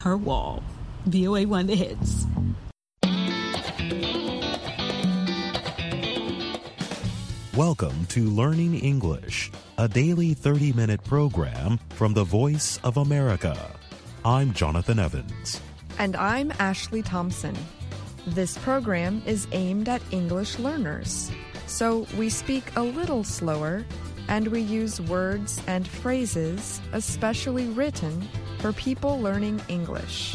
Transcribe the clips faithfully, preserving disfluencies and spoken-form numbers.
her wall. V O A one The Hits. Welcome to Learning English, a daily thirty-minute program from the Voice of America. I'm Jonathan Evans. And I'm Ashley Thompson. This program is aimed at English learners, so we speak a little slower and we use words and phrases especially written for people learning English.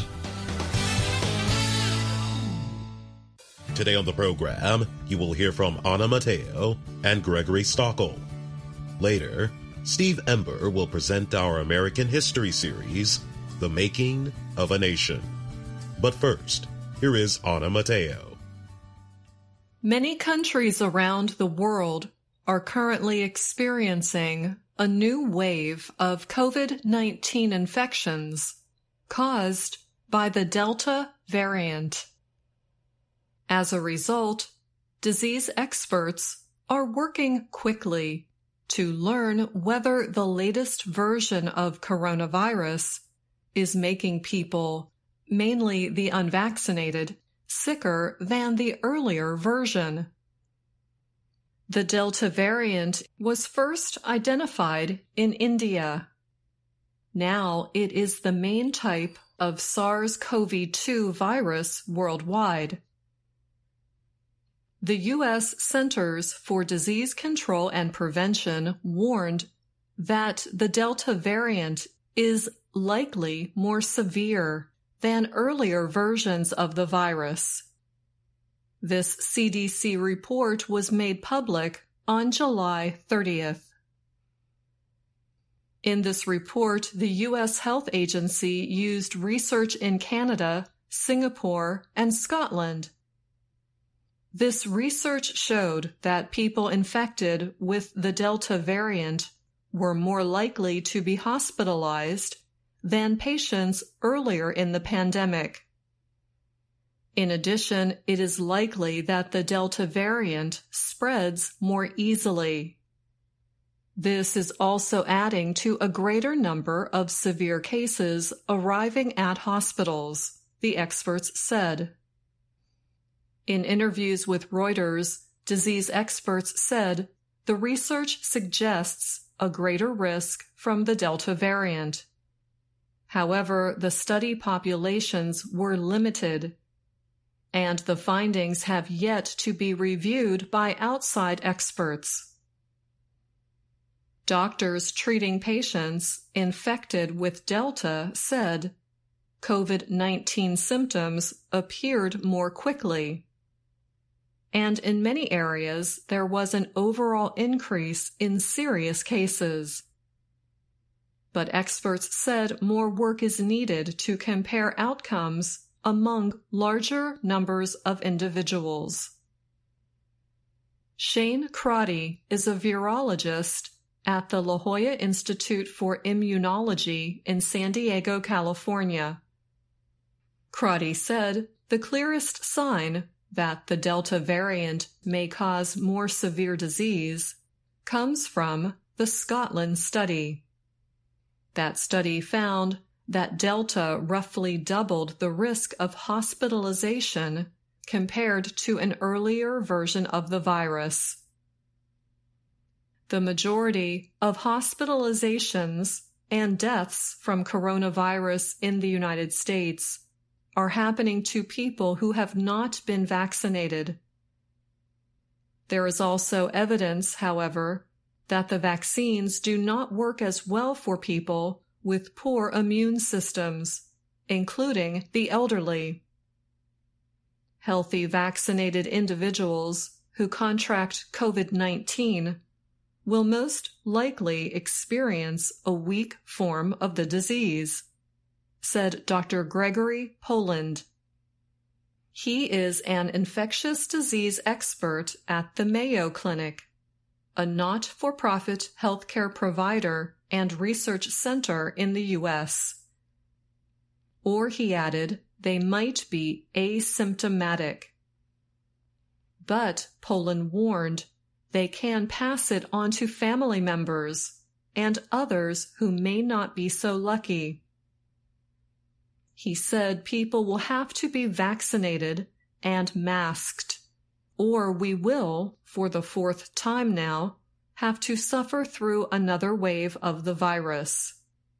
Today on the program, you will hear from Anna Mateo and Gregory Stockel. Later, Steve Ember will present our American History series, The Making of a Nation. But first, here is Anna Mateo. Many countries around the world are currently experiencing a new wave of COVID nineteen infections caused by the Delta variant. As a result, disease experts are working quickly to learn whether the latest version of coronavirus is making people, mainly the unvaccinated, sicker than the earlier version. The Delta variant was first identified in India. Now it is the main type of SARS-C o V two virus worldwide. The U S Centers for Disease Control and Prevention warned that the Delta variant is likely more severe than earlier versions of the virus. This C D C report was made public on July thirtieth. In this report, the U S Health Agency used research in Canada, Singapore, and Scotland. This research showed that people infected with the Delta variant were more likely to be hospitalized than patients earlier in the pandemic. In addition, it is likely that the Delta variant spreads more easily. This is also adding to a greater number of severe cases arriving at hospitals, the experts said. In interviews with Reuters, disease experts said the research suggests a greater risk from the Delta variant. However, the study populations were limited, and the findings have yet to be reviewed by outside experts. Doctors treating patients infected with Delta said COVID nineteen symptoms appeared more quickly, and in many areas there was an overall increase in serious cases. But experts said more work is needed to compare outcomes among larger numbers of individuals. Shane Crotty is a virologist at the La Jolla Institute for Immunology in San Diego, California. Crotty said the clearest sign that the Delta variant may cause more severe disease comes from the Scotland study. That study found that Delta roughly doubled the risk of hospitalization compared to an earlier version of the virus. The majority of hospitalizations and deaths from coronavirus in the United States are happening to people who have not been vaccinated. There is also evidence, however, that the vaccines do not work as well for people with poor immune systems, including the elderly. Healthy vaccinated individuals who contract COVID nineteen will most likely experience a weak form of the disease, said Doctor Gregory Poland. He is an infectious disease expert at the Mayo Clinic, a not-for-profit healthcare provider and research center in the U S. Or, he added, they might be asymptomatic. But, Poland warned, they can pass it on to family members and others who may not be so lucky. He said people will have to be vaccinated and masked, or we will, for the fourth time now, have to suffer through another wave of the virus.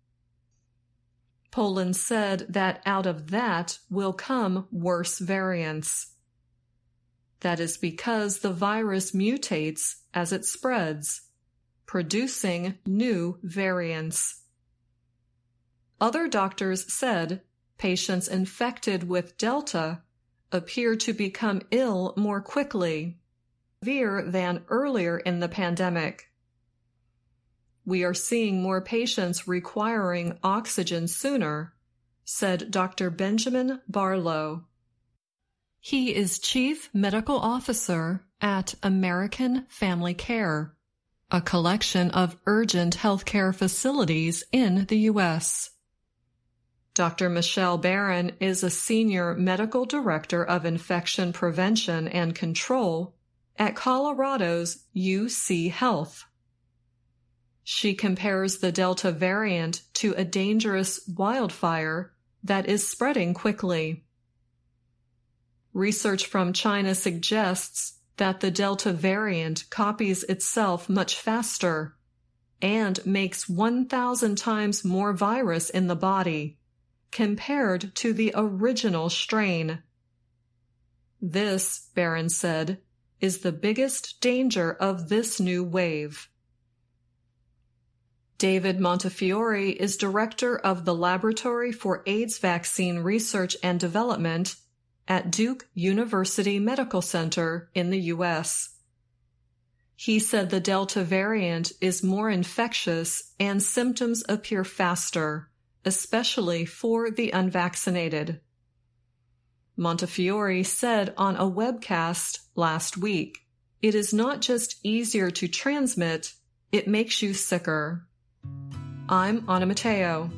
Poland said that out of that will come worse variants. That is because the virus mutates as it spreads, producing new variants. Other doctors said patients infected with Delta appear to become ill more quickly, severe than earlier in the pandemic. We are seeing more patients requiring oxygen sooner, said Doctor Benjamin Barlow. He is Chief Medical Officer at American Family Care, a collection of urgent healthcare facilities in the U S Doctor Michelle Barron is a Senior Medical Director of Infection Prevention and Control at Colorado's U C Health. She compares the Delta variant to a dangerous wildfire that is spreading quickly. Research from China suggests that the Delta variant copies itself much faster and makes one thousand times more virus in the body compared to the original strain. This, Barron said, is the biggest danger of this new wave. David Montefiore is director of the Laboratory for AIDS Vaccine Research and Development at Duke University Medical Center in the U S He said the Delta variant is more infectious and symptoms appear faster, especially for the unvaccinated. Montefiore said on a webcast last week, "It is not just easier to transmit, it makes you sicker." I'm Anna Matteo.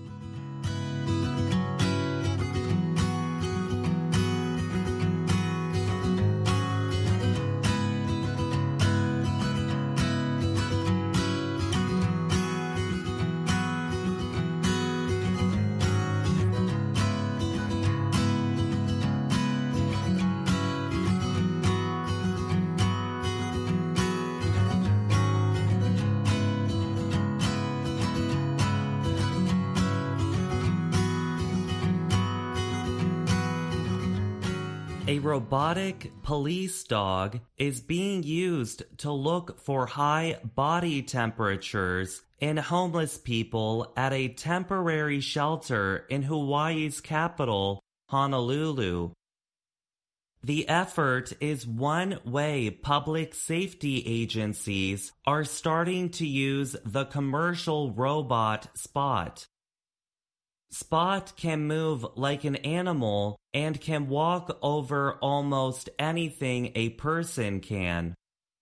A robotic police dog is being used to look for high body temperatures in homeless people at a temporary shelter in Hawaii's capital, Honolulu. The effort is one way public safety agencies are starting to use the commercial robot Spot. Spot can move like an animal and can walk over almost anything a person can.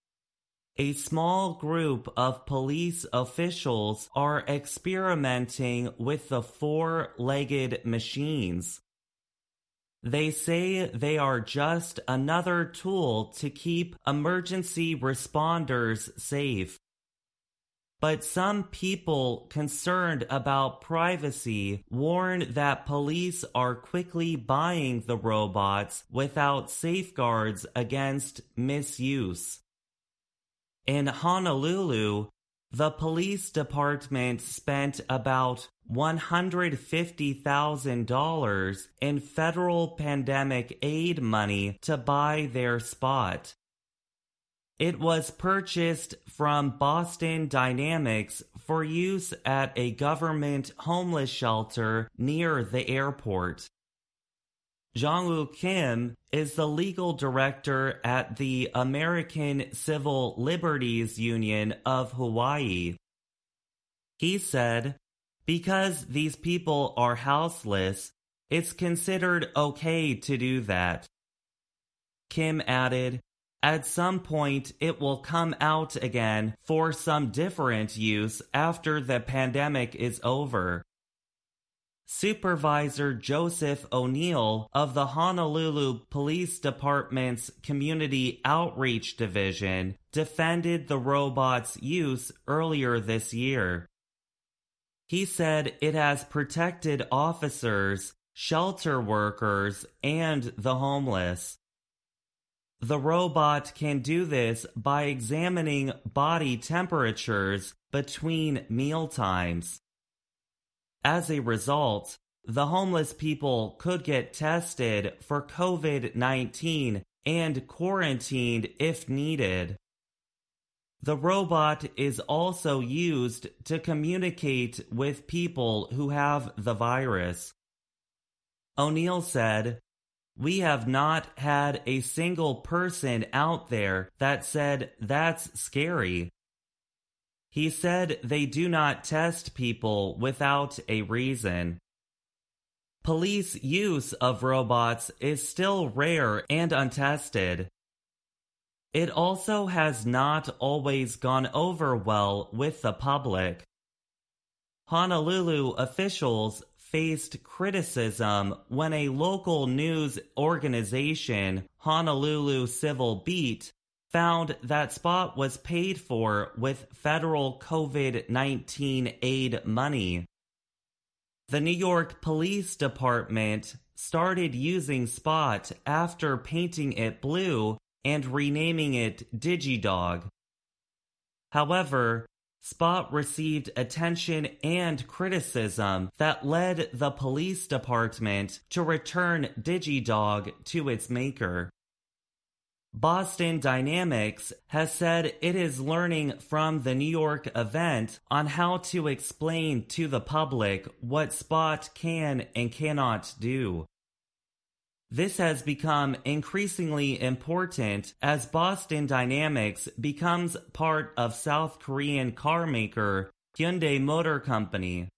A small group of police officials are experimenting with the four-legged machines. They say they are just another tool to keep emergency responders safe. But some people concerned about privacy warn that police are quickly buying the robots without safeguards against misuse. In Honolulu, the police department spent about one hundred fifty thousand dollars in federal pandemic aid money to buy their Spot. It was purchased from Boston Dynamics for use at a government homeless shelter near the airport. Jong-woo Kim is the legal director at the American Civil Liberties Union of Hawaii. He said, "Because these people are houseless, it's considered okay to do that." Kim added, "At some point, it will come out again for some different use after the pandemic is over." Supervisor Joseph O'Neill of the Honolulu Police Department's Community Outreach Division defended the robot's use earlier this year. He said it has protected officers, shelter workers, and the homeless. The robot can do this by examining body temperatures between mealtimes. As a result, the homeless people could get tested for COVID nineteen and quarantined if needed. The robot is also used to communicate with people who have the virus. O'Neill said, "We have not had a single person out there that said that's scary." He said they do not test people without a reason. Police use of robots is still rare and untested. It also has not always gone over well with the public. Honolulu officials faced criticism when a local news organization, Honolulu Civil Beat, found that Spot was paid for with federal COVID nineteen aid money. The New York Police Department started using Spot after painting it blue and renaming it DigiDog. However, Spot received attention and criticism that led the police department to return DigiDog to its maker. Boston Dynamics has said it is learning from the New York event on how to explain to the public what Spot can and cannot do. This has become increasingly important as Boston Dynamics becomes part of South Korean car maker Hyundai Motor Company.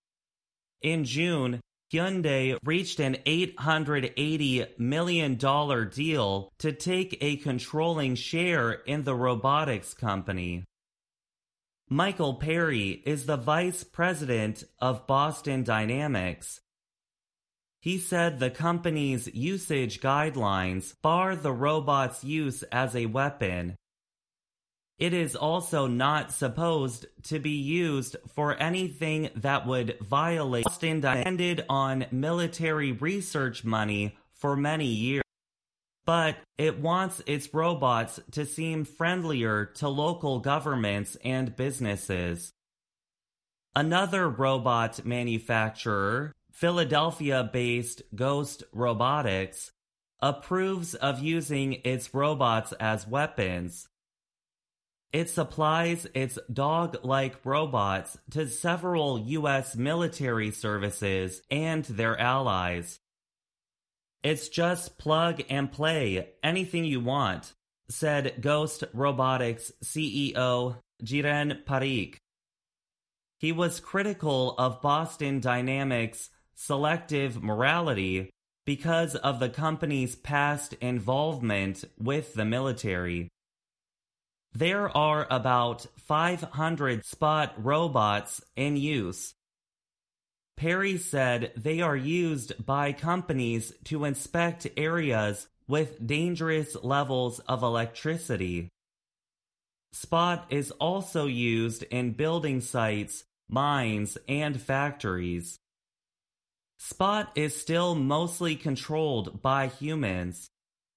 In June, Hyundai reached an eight hundred eighty million dollars deal to take a controlling share in the robotics company. Michael Perry is the vice president of Boston Dynamics. He said the company's usage guidelines bar the robot's use as a weapon. It is also not supposed to be used for anything that would violate. Boston depended on military research money for many years, but it wants its robots to seem friendlier to local governments and businesses. Another robot manufacturer, Philadelphia-based Ghost Robotics, approves of using its robots as weapons. It supplies its dog-like robots to several U S military services and their allies. "It's just plug and play, anything you want," said Ghost Robotics C E O Jiren Parikh. He was critical of Boston Dynamics' selective morality because of the company's past involvement with the military. There are about five hundred Spot robots in use. Perry said they are used by companies to inspect areas with dangerous levels of electricity. Spot is also used in building sites, mines, and factories. Spot is still mostly controlled by humans.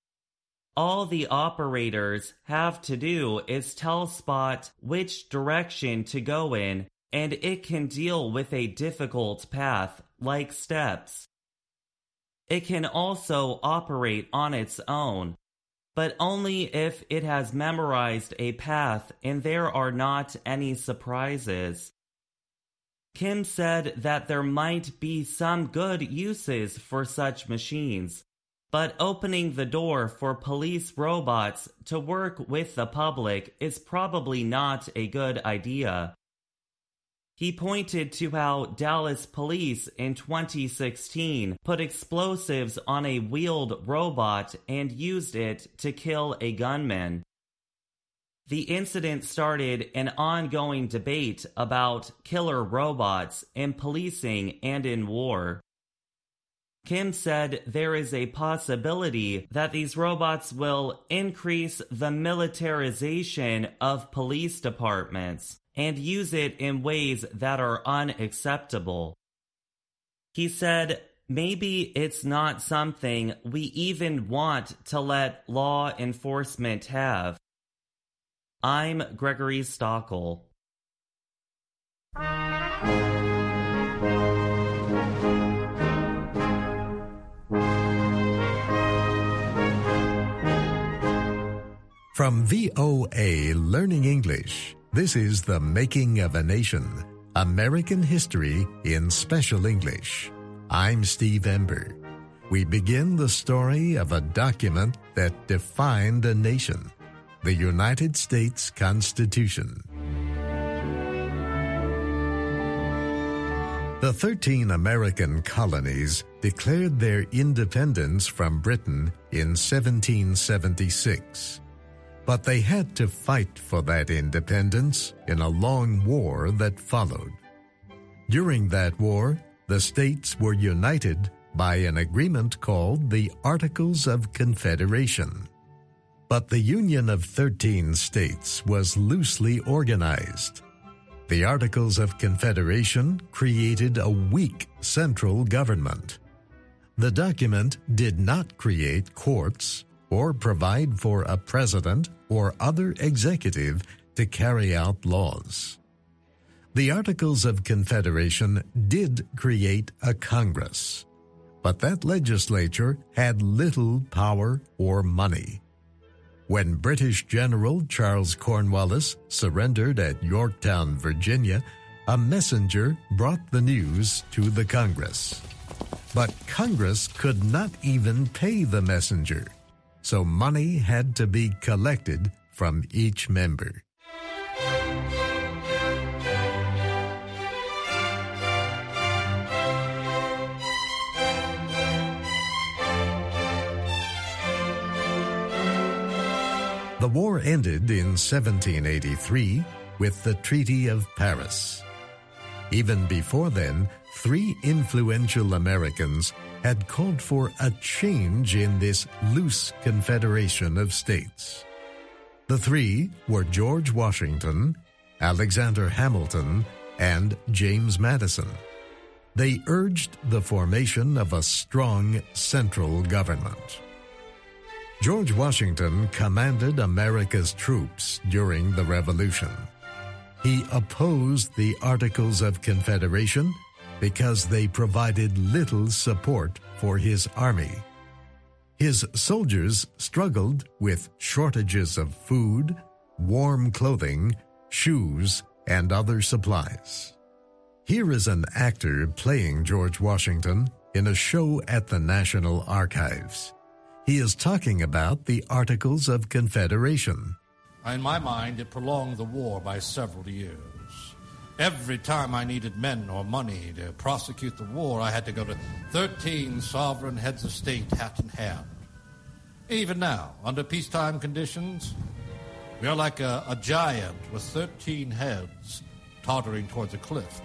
All the operators have to do is tell Spot which direction to go in, and it can deal with a difficult path, like steps. It can also operate on its own, but only if it has memorized a path and there are not any surprises. Kim said that there might be some good uses for such machines, but opening the door for police robots to work with the public is probably not a good idea. He pointed to how Dallas police in twenty sixteen put explosives on a wheeled robot and used it to kill a gunman. The incident started an ongoing debate about killer robots in policing and in war. Kim said there is a possibility that these robots will increase the militarization of police departments and use it in ways that are unacceptable. He said, maybe it's not something we even want to let law enforcement have. I'm Gregory Stockel. From V O A Learning English, this is The Making of a Nation, American History in Special English. I'm Steve Ember. We begin the story of a document that defined a nation, the United States Constitution. The thirteen American colonies declared their independence from Britain in seventeen seventy-six. But they had to fight for that independence in a long war that followed. During that war, the states were united by an agreement called the Articles of Confederation. But the Union of thirteen states was loosely organized. The Articles of Confederation created a weak central government. The document did not create courts or provide for a president or other executive to carry out laws. The Articles of Confederation did create a Congress, but that legislature had little power or money. When British General Charles Cornwallis surrendered at Yorktown, Virginia, a messenger brought the news to the Congress. But Congress could not even pay the messenger, so money had to be collected from each member. The war ended in seventeen eighty-three with the Treaty of Paris. Even before then, three influential Americans had called for a change in this loose confederation of states. The three were George Washington, Alexander Hamilton, and James Madison. They urged the formation of a strong central government. George Washington commanded America's troops during the Revolution. He opposed the Articles of Confederation because they provided little support for his army. His soldiers struggled with shortages of food, warm clothing, shoes, and other supplies. Here is an actor playing George Washington in a show at the National Archives. He is talking about the Articles of Confederation. In my mind, it prolonged the war by several years. Every time I needed men or money to prosecute the war, I had to go to thirteen sovereign heads of state hat in hand. Even now, under peacetime conditions, we are like a, a giant with thirteen heads tottering towards a cliff.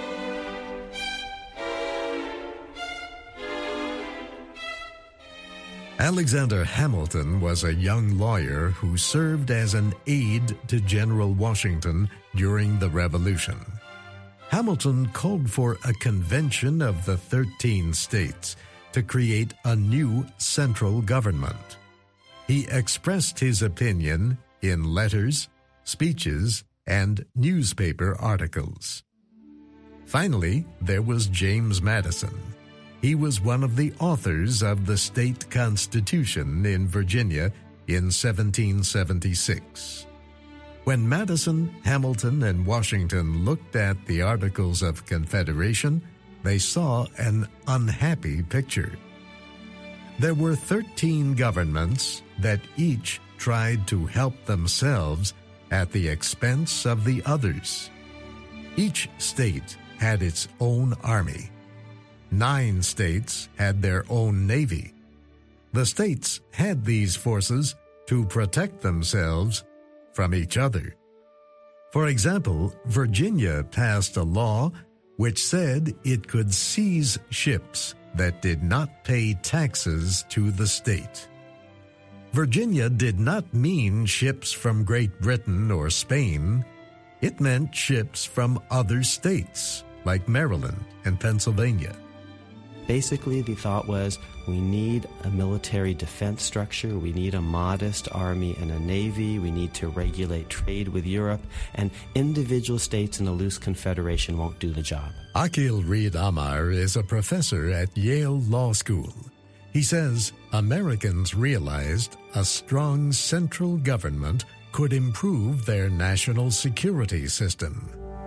Alexander Hamilton was a young lawyer who served as an aide to General Washington during the Revolution. Hamilton called for a convention of the thirteen states to create a new central government. He expressed his opinion in letters, speeches, and newspaper articles. Finally, there was James Madison. He was one of the authors of the state constitution in Virginia in seventeen seventy-six. When Madison, Hamilton, and Washington looked at the Articles of Confederation, they saw an unhappy picture. There were thirteen governments that each tried to help themselves at the expense of the others. Each state had its own army. Nine states had their own navy. The states had these forces to protect themselves from each other. For example, Virginia passed a law which said it could seize ships that did not pay taxes to the state. Virginia did not mean ships from Great Britain or Spain. It meant ships from other states, like Maryland and Pennsylvania. Basically, the thought was we need a military defense structure, we need a modest army and a navy, we need to regulate trade with Europe, and individual states in a loose confederation won't do the job. Akhil Reed Amar is a professor at Yale Law School. He says Americans realized a strong central government could improve their national security system.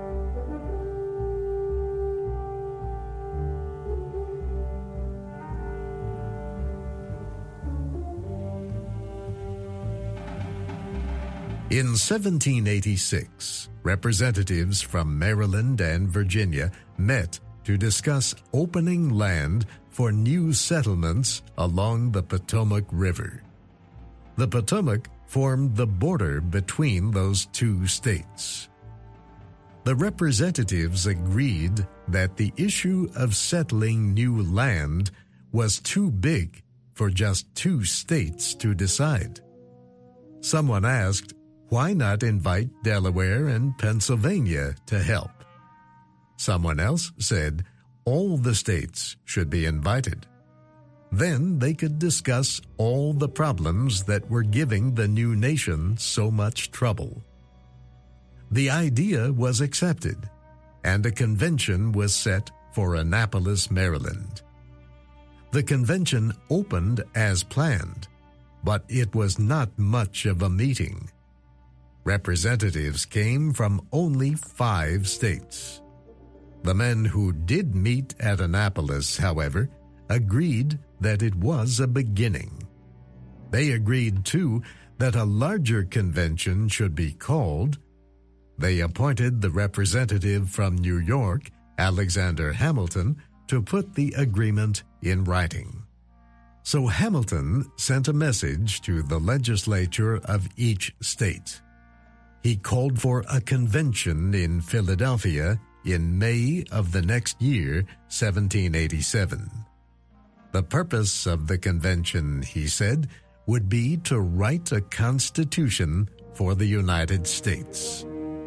In seventeen eighty-six, representatives from Maryland and Virginia met to discuss opening land for new settlements along the Potomac River. The Potomac formed the border between those two states. The representatives agreed that the issue of settling new land was too big for just two states to decide. Someone asked, why not invite Delaware and Pennsylvania to help? Someone else said all the states should be invited. Then they could discuss all the problems that were giving the new nation so much trouble. The idea was accepted, and a convention was set for Annapolis, Maryland. The convention opened as planned, but it was not much of a meeting. Representatives came from only five states. The men who did meet at Annapolis, however, agreed that it was a beginning. They agreed, too, that a larger convention should be called. They appointed the representative from New York, Alexander Hamilton, to put the agreement in writing. So Hamilton sent a message to the legislature of each state. He called for a convention in Philadelphia in May of the next year, seventeen eighty-seven. The purpose of the convention, he said, would be to write a constitution for the United States.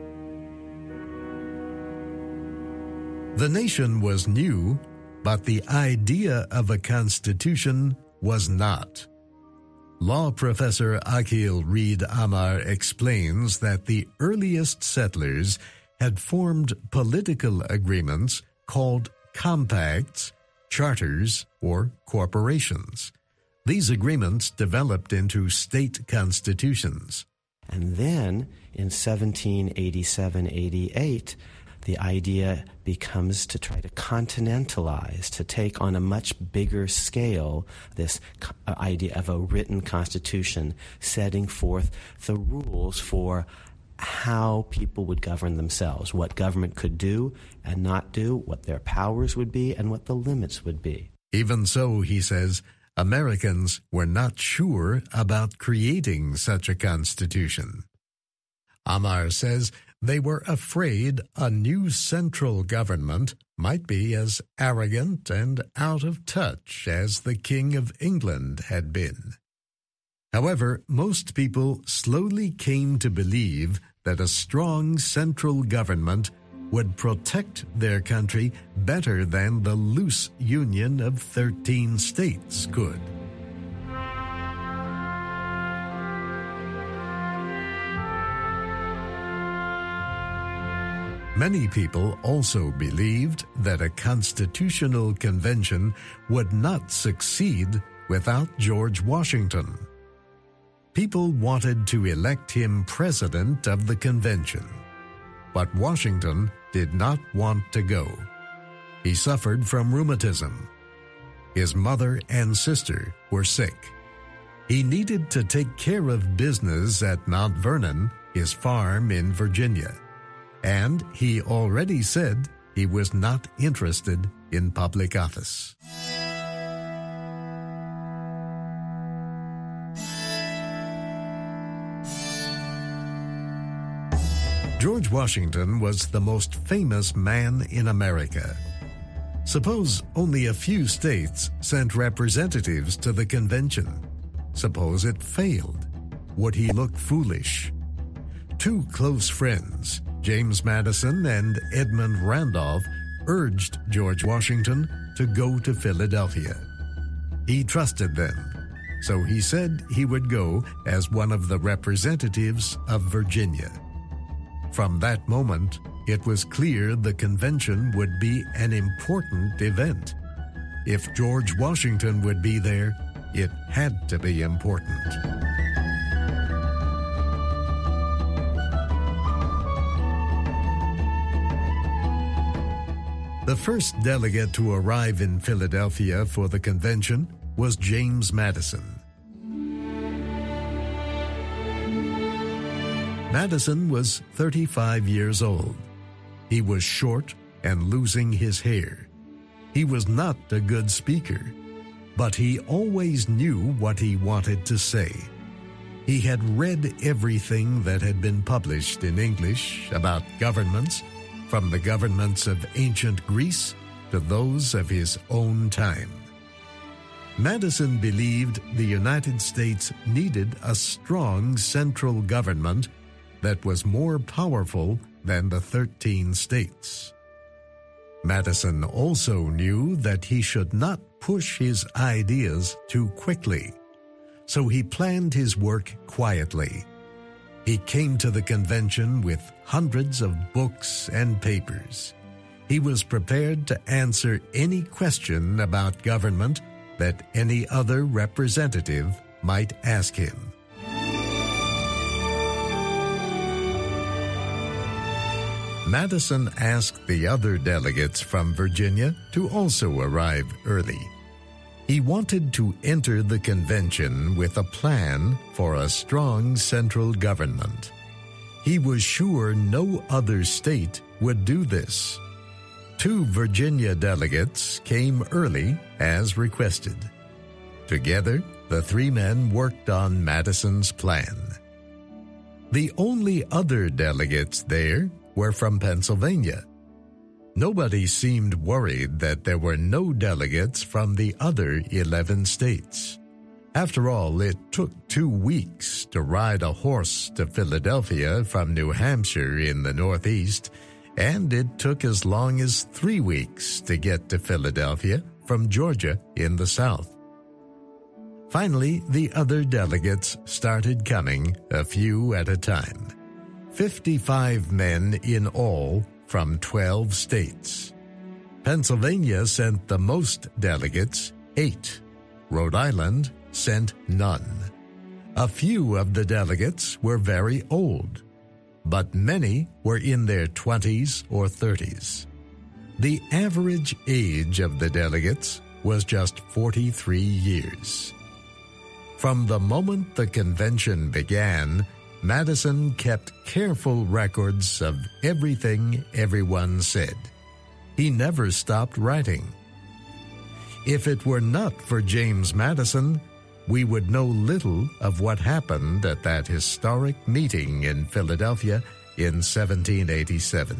The nation was new, but the idea of a constitution was not. Law professor Akhil Reed Amar explains that the earliest settlers had formed political agreements called compacts, charters, or corporations. These agreements developed into state constitutions. And then in seventeen eighty-seven eighty-eight, the idea becomes to try to continentalize, to take on a much bigger scale this idea of a written constitution setting forth the rules for how people would govern themselves, what government could do and not do, what their powers would be, and what the limits would be. Even so, he says, Americans were not sure about creating such a constitution. Amar says they were afraid a new central government might be as arrogant and out of touch as the King of England had been. However, most people slowly came to believe that a strong central government would protect their country better than the loose union of thirteen states could. Many people also believed that a constitutional convention would not succeed without George Washington. People wanted to elect him president of the convention, but Washington did not want to go. He suffered from rheumatism. His mother and sister were sick. He needed to take care of business at Mount Vernon, his farm in Virginia. And he already said he was not interested in public office. George Washington was the most famous man in America. Suppose only a few states sent representatives to the convention. Suppose it failed. Would he look foolish? Two close friends, James Madison and Edmund Randolph, urged George Washington to go to Philadelphia. He trusted them, so he said he would go as one of the representatives of Virginia. From that moment, it was clear the convention would be an important event. If George Washington would be there, it had to be important. The first delegate to arrive in Philadelphia for the convention was James Madison. Madison was thirty-five years old. He was short and losing his hair. He was not a good speaker, but he always knew what he wanted to say. He had read everything that had been published in English about governments, from the governments of ancient Greece to those of his own time. Madison believed the United States needed a strong central government that was more powerful than the thirteen states. Madison also knew that he should not push his ideas too quickly, so he planned his work quietly. He came to the convention with hundreds of books and papers. He was prepared to answer any question about government that any other representative might ask him. Madison asked the other delegates from Virginia to also arrive early. He wanted to enter the convention with a plan for a strong central government. He was sure no other state would do this. Two Virginia delegates came early as requested. Together, the three men worked on Madison's plan. The only other delegates there were from Pennsylvania. Nobody seemed worried that there were no delegates from the other eleven states. After all, it took two weeks to ride a horse to Philadelphia from New Hampshire in the Northeast, and it took as long as three weeks to get to Philadelphia from Georgia in the South. Finally, the other delegates started coming, a few at a time. Fifty-five men in all from twelve states. Pennsylvania sent the most delegates, eight. Rhode Island sent none. A few of the delegates were very old, but many were in their twenties or thirties. The average age of the delegates was just forty-three years. From the moment the convention began, Madison kept careful records of everything everyone said. He never stopped writing. If it were not for James Madison, we would know little of what happened at that historic meeting in Philadelphia in seventeen eighty-seven.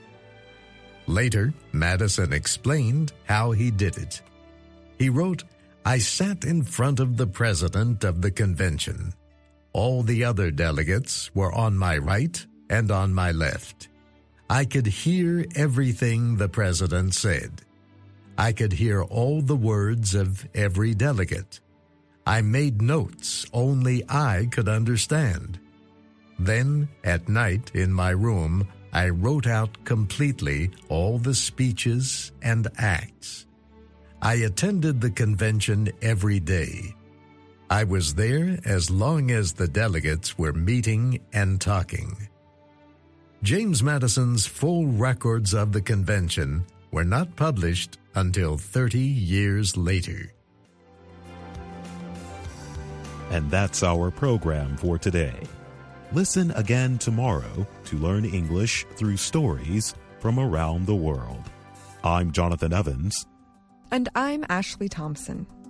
Later, Madison explained how he did it. He wrote, "I sat in front of the president of the convention. All the other delegates were on my right and on my left. I could hear everything the president said. I could hear all the words of every delegate. I made notes only I could understand. Then, at night in my room, I wrote out completely all the speeches and acts. I attended the convention every day. I was there as long as the delegates were meeting and talking." James Madison's full records of the convention were not published until thirty years later. And that's our program for today. Listen again tomorrow to learn English through stories from around the world. I'm Jonathan Evans. And I'm Ashley Thompson.